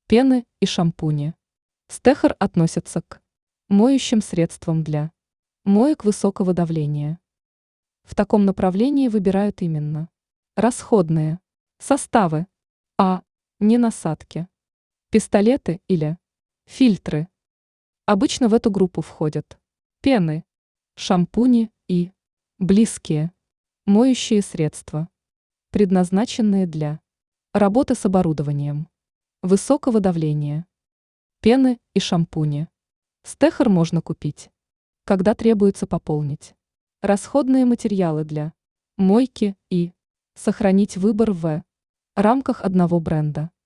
Пены и шампуни. Стехер относится к моющим средствам для моек высокого давления. В таком направлении выбирают именно расходные составы, а не насадки, пистолеты или фильтры. Обычно в эту группу входят пены, шампуни и близкие моющие средства, предназначенные для работы с оборудованием высокого давления. Пены и шампуни. Стехер можно купить, когда требуется пополнить расходные материалы для мойки и сохранить выбор в рамках одного бренда.